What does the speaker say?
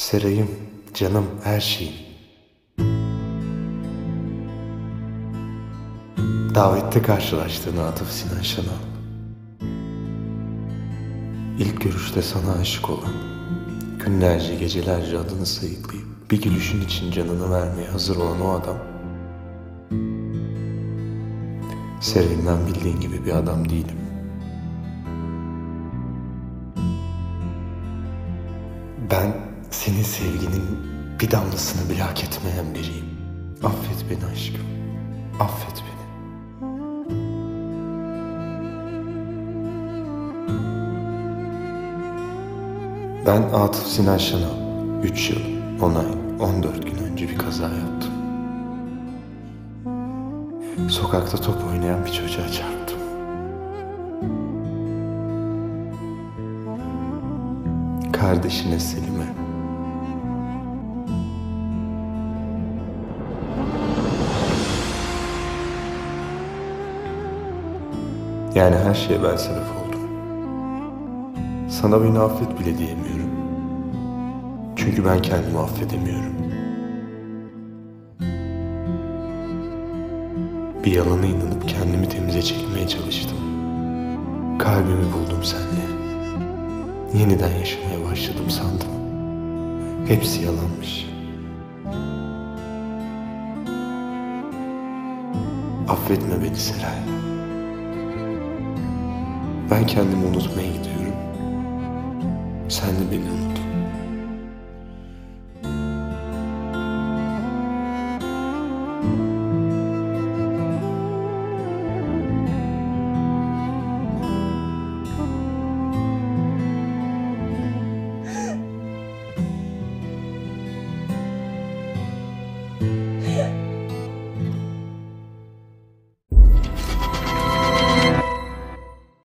Serayım, canım, her şeyim. Davette karşılaştığın Atıf Sinan Şanal. İlk görüşte sana aşık olan, günlerce gecelerce adını sayıklayıp bir gülüşün için canını vermeye hazır olan o adam. Serayım, ben bildiğin gibi bir adam değilim. Ben senin sevginin bir damlasını bile hak etmeyen biriyim. Affet beni aşkım, affet beni. Ben Atıf Sinan Şanal. 3 yıl, 10 ay, 14 gün önce bir kaza yaptım. Sokakta top oynayan bir çocuğa çarptım. Kardeşine Selim'e. Yani her şeye ben sebep oldum. Sana beni affet bile diyemiyorum. Çünkü ben kendimi affedemiyorum. Bir yalana inanıp kendimi temize çekmeye çalıştım. Kalbimi buldum seninle. Yeniden yaşamaya başladım sandım. Hepsi yalanmış. Affetme beni Seray. Ben kendimi unutmaya gidiyorum. Sen de beni unut.